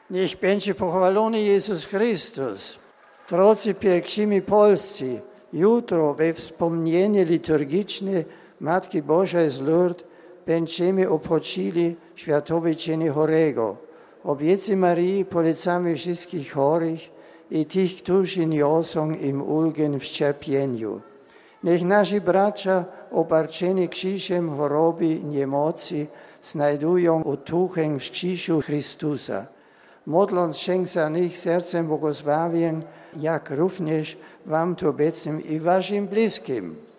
Niech będzie pochwalony Jezus Chrystus. Drodzy pielgrzymi polscy, jutro we wspomnienie liturgiczne Matki Bożej z Lourdes będziemy obchodzili Światowy Dzień Chorego. Obiecy Marii polecamy wszystkich chorych i tych, którzy niosą im ulgę w cierpieniu. Niech nasi bracia obarczeni krzyżem choroby, niemocy znajdują otuchę w krzyżu Chrystusa. Modląc się za nich sercem błogosławień, jak również wam tu obecnym i waszym bliskim.